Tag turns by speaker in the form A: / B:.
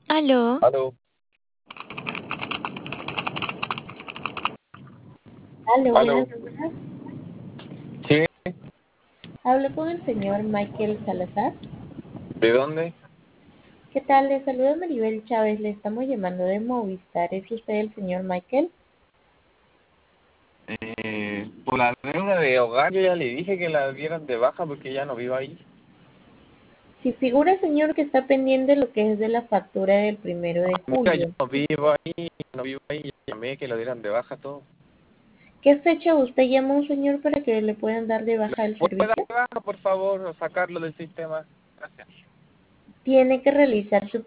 A: Aló,
B: Aló.
C: Aló,
B: Aló.
C: buenos días.
B: Sí,
C: Hablo con el señor Michael Salazar.
B: ¿de dónde?
C: ¿Qué tal? Le saluda Maribel Chávez. Le estamos llamando de Movistar. ¿Es usted el señor Michael?
B: Por la deuda de hogar yo ya le dije que la dieran de baja porque ya no vivo ahí.
C: Si figura, señor, que está pendiente lo que es de la factura del 1 de
B: Mira, yo
C: julio.
B: no vivo ahí, llamé que lo dieran de baja todo.
C: ¿Qué fecha usted llamó, señor, para que le puedan dar de baja el
B: ¿Puede dar
C: servicio?
B: de baja, por favor, o sacarlo del sistema? Gracias.
C: Tiene que realizar su